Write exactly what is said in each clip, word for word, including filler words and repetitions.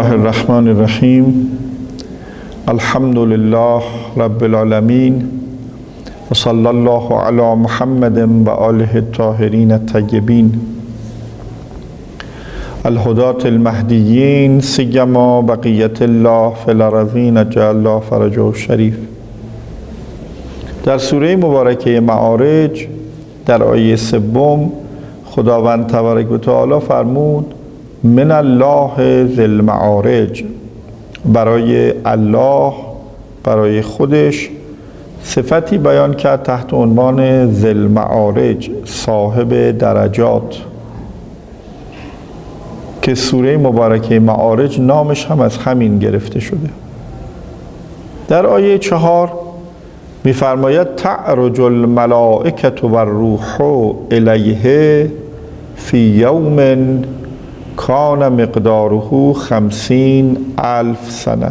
الله الرحمن الرحیم. الحمد لله رب العالمین و صلی الله علی محمد و آله الطاهرین الطیبین الهداة المهدیین سیما بقیت الله فی الارضین اجل الله فرجه الشریف. در سوره مبارکه معارج در آیه سوم خداوند تبارک و تعالی فرمود من الله ذی المعارج. برای الله، برای خودش صفتی بیان کرد تحت عنوان ذی المعارج، صاحب درجات، که سوره مبارکه معارج نامش هم از همین گرفته شده. در آیه چهار می‌فرماید تعرج الملائکة و الروح الیه فی یوم کان مقداره خمسین الف سنه.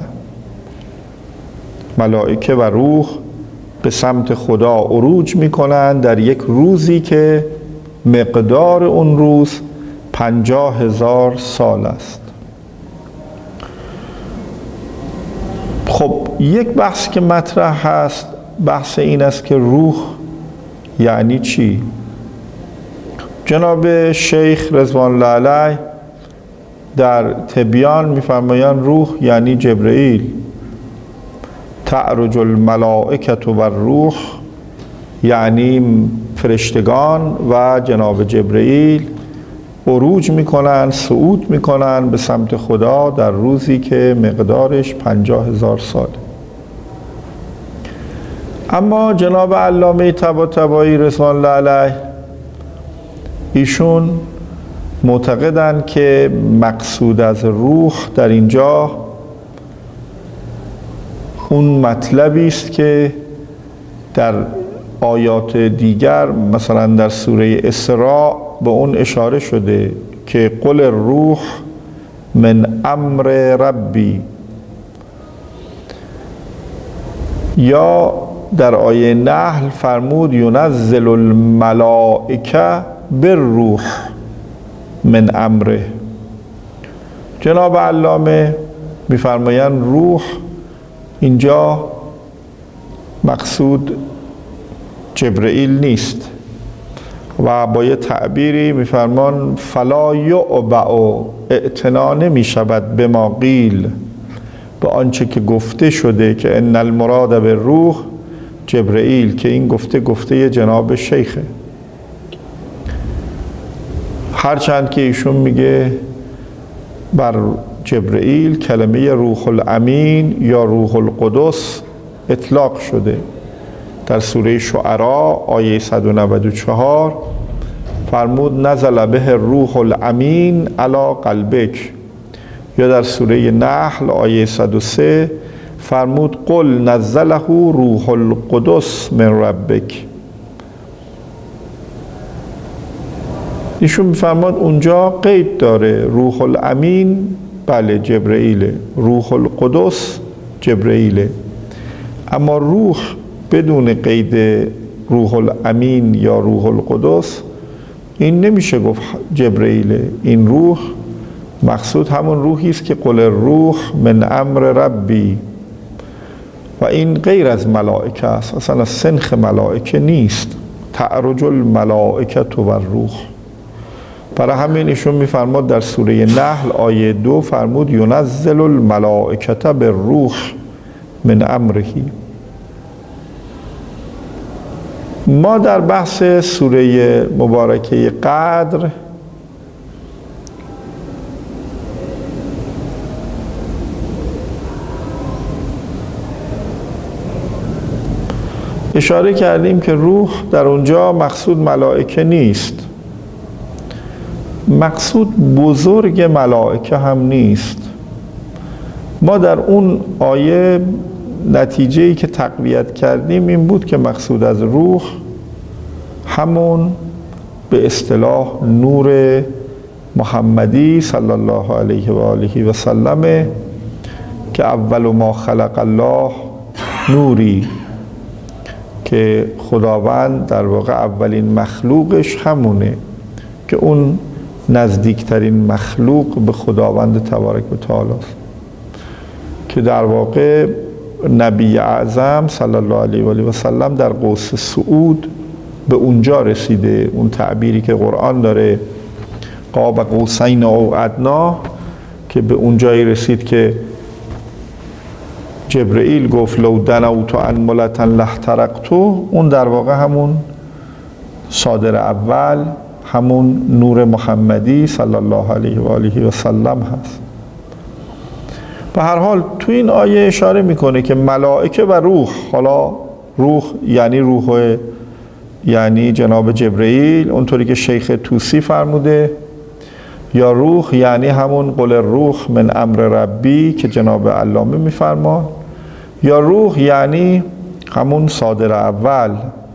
ملائکه و روح به سمت خدا عروج میکنند در یک روزی که مقدار اون روز پنجاه هزار سال است. خب یک بحث که مطرح هست، بحث این است که روح یعنی چی؟ جناب شیخ رضوان الله علیه در تبیان می‌فرمایند روح یعنی جبرئیل. تعرج الملائکة و الروح یعنی فرشتگان و جناب جبرئیل عروج میکنن، صعود میکنن به سمت خدا در روزی که مقدارش پنجاه هزار سال. اما جناب علامه طباطبایی رضوان الله علیه ایشون معتقدند که مقصود از روح در اینجا اون مطلبی است که در آیات دیگر، مثلا در سوره اسراء به اون اشاره شده که قل الروح من امر ربی، یا در آیه نحل فرمود ینزل الملائکه بالروح من امره. جناب علامه می‌فرمایند روح اینجا مقصود جبرئیل نیست و با یه تعبیری می‌فرمان فلا یعبأ، اعتنا نمی‌شود به ما قیل، به آنچه که گفته شده که ان المراد بالروح جبرئیل، که این گفته گفته جناب شیخه. هرچند که ایشون میگه بر جبرئیل کلمه روح الامین یا روح القدس اطلاق شده. در سوره شعراء آیه صد و نود و چهار فرمود نزل به الروح الامین علی قلبک، یا در سوره نحل آیه صد و سه فرمود قل نزله روح القدس من ربک. ایشون میفرماد اونجا قید داره، روح الامین بله جبرئیله، روح القدس جبرئیله، اما روح بدون قید روح الامین یا روح القدس این نمیشه گفت جبرئیله. این روح مقصود همون روحی است که قل الروح من امر ربی، و این غیر از ملائکه است، اصلا سنخ ملائکه نیست. تعرج الملائکه و الروح. برای همین ایشون میفرماد در سوره نحل آیه دو فرمود ینزل الملائکه بالروح من امره. ما در بحث سوره مبارکه قدر اشاره کردیم که روح در اونجا مقصود ملائکه نیست، مقصود بزرگ ملائکه هم نیست. ما در اون آیه نتیجه‌ای که تقویت کردیم این بود که مقصود از روح همون به اصطلاح نور محمدی صلی الله علیه و آله و سلم، که اول ما خلق الله نوری، که خداوند در واقع اولین مخلوقش همونه، که اون نزدیکترین مخلوق به خداوند تبارک و تعالی است. که در واقع نبی اعظم صلی الله علیه و آله و سلم در قوس صعود به اونجا رسیده. اون تعبیری که قرآن داره قاب قوسین او ادنا، که به اونجایی رسید که جبرئیل گفت لو دنوت انملة لاحترقت، اون در واقع همون صادر اول، همون نور محمدی صلی الله علیه و آله و سلم هست. به هر حال تو این آیه اشاره میکنه که ملائکه و روح، حالا روح یعنی روح یعنی جناب جبرئیل اونطوری که شیخ طوسی فرموده، یا روح یعنی همون قل روح من امر ربی که جناب علامه میفرمان، یا روح یعنی همون صادر اول.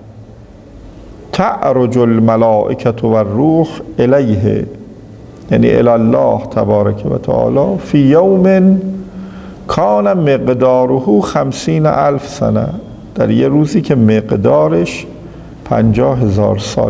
تعرج الملائکة و الروح الیه، یعنی الی الله تبارک و تعالی فی یوم کان مقداره خمسین الف سنه، در یه روزی که مقدارش پنجاه هزار ساله.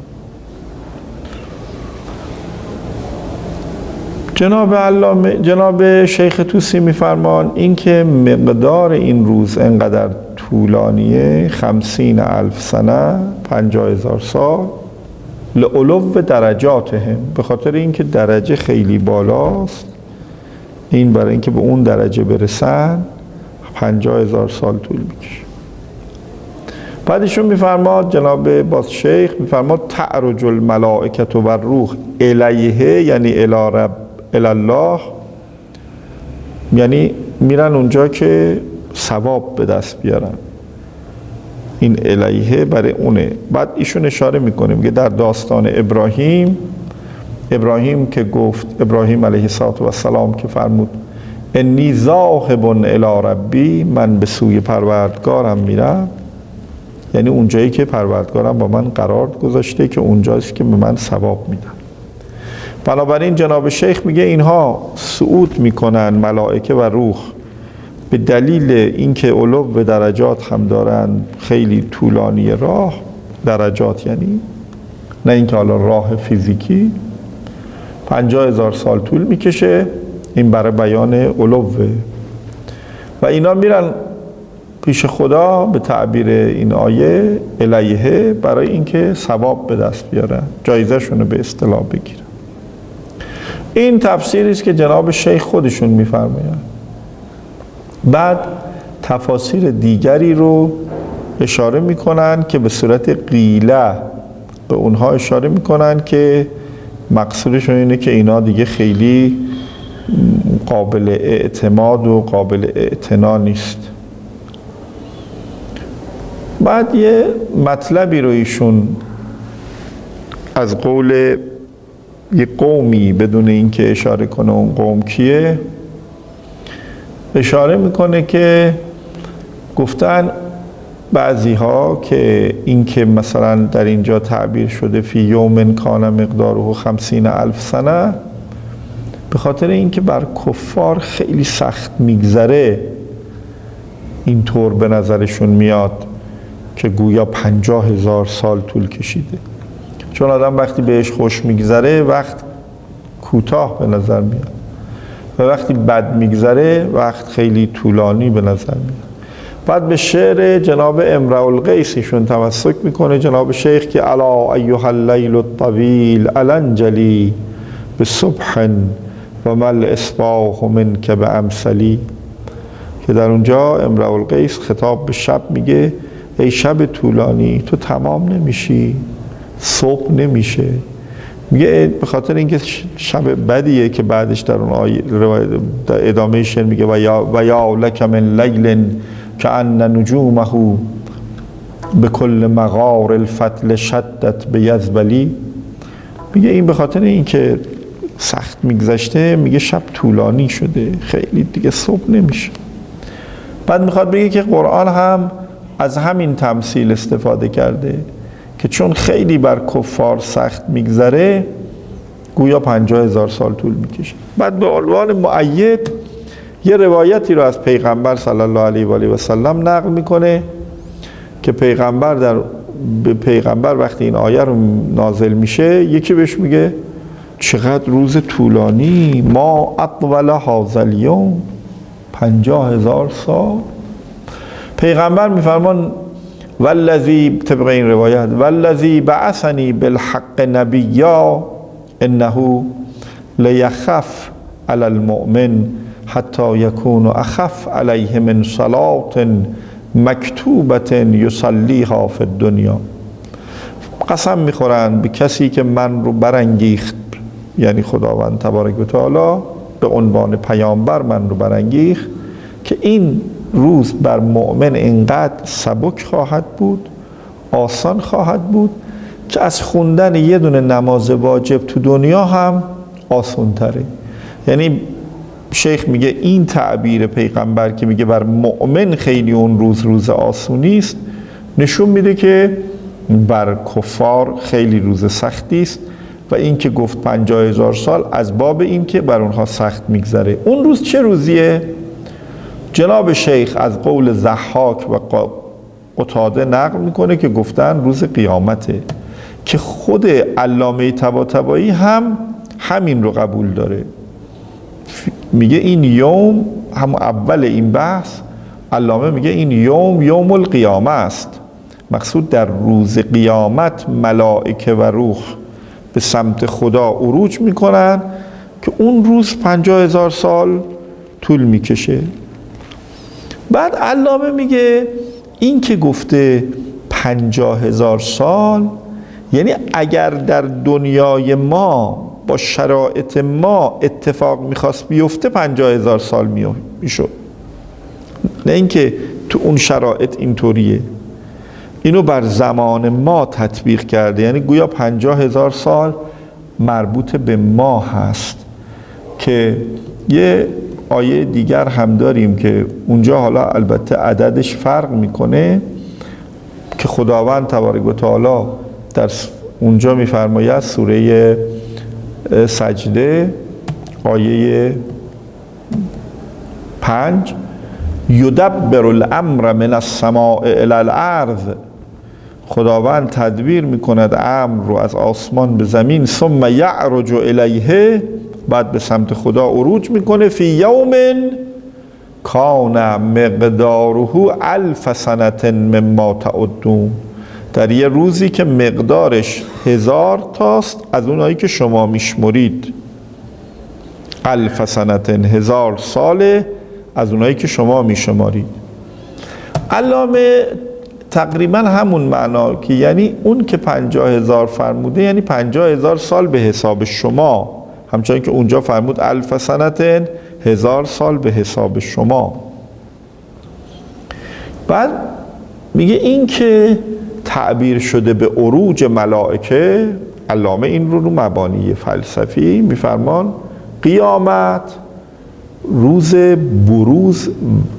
جناب علامه جناب شیخ طوسی میفرمان این که مقدار این روز انقدر طولانیه، خمسین الف سنه، پنجاه هزار سال، لعلو درجاتهم، به خاطر اینکه درجه خیلی بالاست، این برای اینکه به اون درجه برسن پنجاه هزار سال طول میکشه. بعدشون میفرماد جناب باز شیخ میفرماد تعرج الملائکة و الروح الیه، یعنی الی رب الی الله، یعنی میرن اونجا که ثواب به دست بیارن. این الیه برای اونه. بعد ایشون اشاره میکنه میگه در داستان ابراهیم، ابراهیم که گفت، ابراهیم علیه السلام که فرمود انی ذاهب الی ربی، من به سوی پروردگارم میرم، یعنی اونجایی که پروردگارم با من قرار گذاشته که اونجاست که به من ثواب میدن. بنابراین جناب شیخ میگه اینها صعود میکنن ملائکه و روح به دلیل اینکه علو و درجات هم دارن، خیلی طولانی راه، درجات یعنی نه اینکه حالا راه فیزیکی، پنجاه هزار سال طول میکشه. این برای بیان علوه و اینا میرن پیش خدا به تعبیر این آیه الیه، برای اینکه ثواب به دست بیارن، جایزه شونه به اصطلاح بگیرن. این تفسیری است که جناب شیخ خودشون میفرمایند. بعد تفاسیر دیگری رو اشاره میکنن که به صورت قیله به اونها اشاره میکنن که مقصودشون اینه که اینا دیگه خیلی قابل اعتماد و قابل اعتنا نیست. بعد یه مطلبی رو ایشون از قول یه قومی بدون اینکه اشاره کنه اون قوم کیه، اشاره میکنه که گفتن بعضی ها که این که مثلا در اینجا تعبیر شده فی یوم کان مقداره خمسین الف سنه، به خاطر اینکه بر کفار خیلی سخت میگذره اینطور به نظرشون میاد که گویا پنجاه هزار سال طول کشیده. چون آدم وقتی بهش خوش میگذره وقت کوتاه به نظر میاد و وقتی بد میگذره وقت خیلی طولانی به نظر میاد. بعد به شعر جناب امرؤ القیس ایشون تمسک میکنه جناب شیخ که الا ایها اللیل الطویل الانجلی بصبح و مل اصباح منک بامثلی، که در اونجا امرؤ القیس خطاب به شب میگه ای شب طولانی تو تمام نمیشی، صبح نمیشه. میگه به خاطر اینکه شب بدیه که بعدش در اون آیه در ادامه شعر میگه و یا و یا لک من لیل کأن نجومه به کل مغار الفتل شدت بیزبلی. میگه این به خاطر اینکه سخت میگذشته، میگه شب طولانی شده، خیلی دیگه صبح نمیشه. بعد میخواد بگه که قرآن هم از همین تمثیل استفاده کرده که چون خیلی بر کفار سخت میگذره گویا پنجاه هزار سال طول میکشه. بعد به عنوان مؤید یه روایتی رو از پیغمبر صلی الله علیه و آله و سلم نقل میکنه که پیغمبر در به پیغمبر وقتی این آیه رو نازل میشه یکی بهش میگه چقدر روز طولانی، ما اطول هذا الیوم، پنجاه هزار سال. پیغمبر میفرمان والذی، طبق این روایت، والذی بعثنی بالحق نبیا انه لیخف علی المؤمن حتی یکون اخف علیه من صلاة مکتوبة یصلیها فی الدنیا. قسم میخورن به کسی که من رو برانگیخت، یعنی خداوند تبارک و تعالی به عنوان پیامبر من رو برانگیخت، که این روز بر مؤمن اینقدر سبک خواهد بود، آسان خواهد بود که از خوندن یه دونه نماز واجب تو دنیا هم آسان تره. یعنی شیخ میگه این تعبیر پیغمبر که میگه بر مؤمن خیلی اون روز روز آسونی است، نشون میده که بر کفار خیلی روز سختی است، و این که گفت پنجاه هزار سال از باب این که بر اونها سخت میگذره. اون روز چه روزیه؟ جناب شیخ از قول ضحاک و قتاده نقل میکنه که گفتن روز قیامته، که خود علامه طباطبایی هم همین رو قبول داره. میگه این یوم، هم اول این بحث علامه میگه این یوم یوم القیامه است. مقصود در روز قیامت ملائکه و روح به سمت خدا عروج میکنن که اون روز پنجاه هزار سال طول میکشه. بعد علامه میگه این که گفته پنجاه هزار سال، یعنی اگر در دنیای ما با شرایط ما اتفاق میخواست بیفته پنجاه هزار سال میشد، نه اینکه تو اون شرایط اینطوریه. اینو بر زمان ما تطبیق کرده، یعنی گویا پنجاه هزار سال مربوط به ما هست. که یه آیه دیگر هم داریم که اونجا حالا البته عددش فرق میکنه، که خداوند تبارک و تعالی در اونجا میفرماید سوره سجده آیه پنج، یدبر الامر من السماء الی الارض، خداوند تدبیر میکند امر رو از آسمان به زمین، ثم یعرج الیه، بعد به سمت خدا عروج میکنه، فی یوم کان مقداره الف سنة مما تعدون، در یه روزی که مقدارش هزار تاست از اونایی که شما میشمرید. الف سنة، هزار ساله از اونایی که شما میشمارید. علامه تقریبا همون معنا که یعنی اون که پنجاه هزار فرموده یعنی پنجاه هزار سال به حساب شما، همچنان که اونجا فرمود الف سنة، هزار سال به حساب شما. بعد میگه این که تعبیر شده به عروج ملائکه، علامه این رو رو مبانی فلسفی میفرمان قیامت روز بروز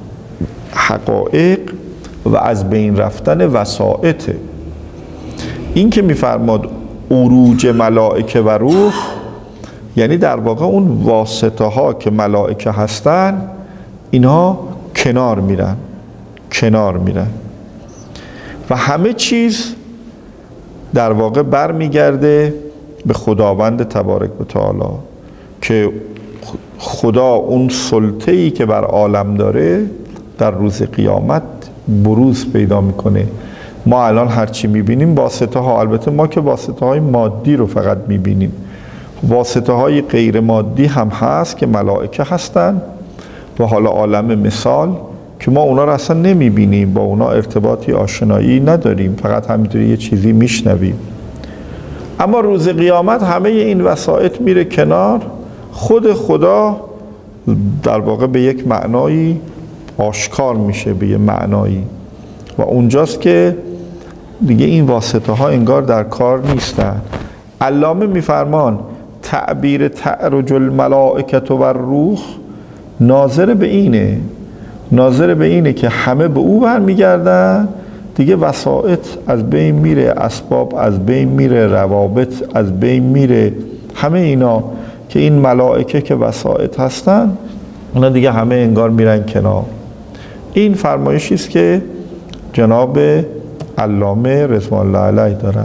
حقایق و از بین رفتن وسائطه. این که میفرماد عروج ملائکه و روح، یعنی در واقع اون واسطه ها که ملائکه هستن اینها کنار میرن کنار میرن و همه چیز در واقع بر میگرده به خداوند تبارک و تعالی، که خدا اون سلطه‌ای که بر عالم داره در روز قیامت بروز پیدا میکنه. ما الان هرچی میبینیم واسطه ها، البته ما که واسطه های مادی رو فقط میبینیم، واسطه های غیر مادی هم هست که ملائکه هستن و حالا عالم مثال که ما اونا رو اصلا نمیبینیم، با اونا ارتباطی آشنایی نداریم، فقط همینطوری یه چیزی میشنویم. اما روز قیامت همه این وسائط میره کنار، خود خدا در واقع به یک معنایی آشکار میشه، به یه معنایی، و اونجاست که دیگه این واسطه ها انگار در کار نیستن. علامه میفرمان تعبیر تعرج الملائکه و روح ناظر به اینه ناظر به اینه که همه به او برمیگردن، دیگه وسائط از بین میره، اسباب از بین میره، روابط از بین میره، همه اینا که این ملائکه که وسائط هستن اونا دیگه همه انگار میرن کنار. این فرمایشی است که جناب علامه رضوان الله علیه داره.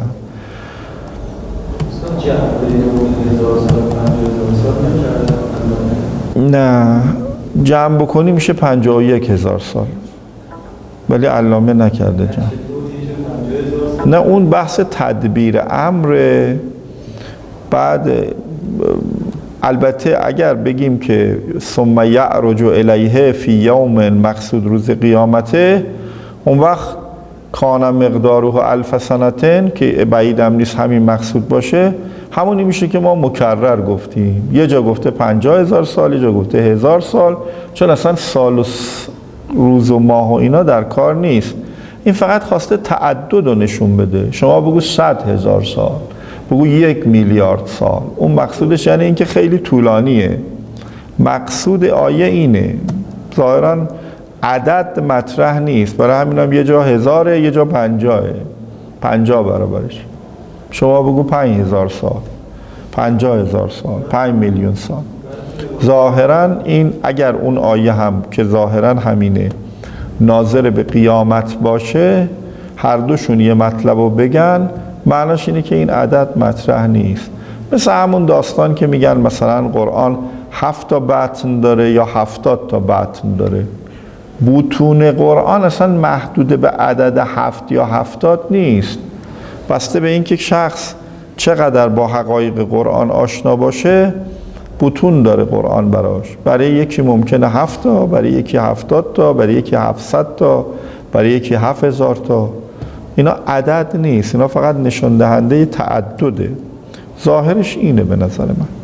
نه جمع بکنی میشه پنجاه و یک هزار سال، ولی علامه نکرده جمع. نه اون بحث تدبیر امره. بعد البته اگر بگیم که ثم یعرج الیه فی یوم مقصود روز قیامته، اون وقت کان مقداره الف سنتن که بعیدم نیست همین مقصود باشه، همونی میشه که ما مکرر گفتیم. یه جا گفته پنجاه هزار سال، یه جا گفته هزار سال، چون اصلا سال و روز و ماه و اینا در کار نیست. این فقط خواسته تعدد رو نشون بده. شما بگو صد هزار سال، بگو یک میلیارد سال، اون مقصودش یعنی اینکه خیلی طولانیه. مقصود آیه اینه، ظاهراً عدد مطرح نیست، برای همین هم یه جا هزاره، یه جا پنجاهه، پنجاه برابرش. شما بگو پنج هزار سال، پنجاه هزار سال، پنج میلیون سال. ظاهراً این اگر اون آیه هم که ظاهراً همینه ناظر به قیامت باشه، هر دوشون یه مطلب رو بگن، معناش اینه که این عدد مطرح نیست. مثل همون داستان که میگن مثلا قرآن هفت تا بطن داره یا هفتاد تا بطن داره. بطون قرآن اصلا محدود به عدد هفت یا هفتاد نیست، بسته به اینکه شخص چقدر با حقایق قرآن آشنا باشه بطون داره قرآن براش. برای یکی ممکنه هفت تا، برای یکی هفتاد تا، برای یکی هفتصد تا، برای یکی هفت هزار تا. اینا عدد نیست، اینا فقط نشان دهنده تعدده. ظاهرش اینه به نظر من.